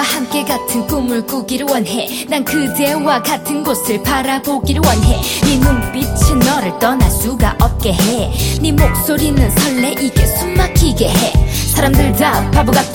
함께 같은 꿈을 꾸기를 원해. 난 그대와 같은 곳을 바라보기를 원해. 네 눈빛은 너를 떠날 수가 없게 해. 네 목소리는 설레이게 숨막히게 해. 사람들 다 바보 같아.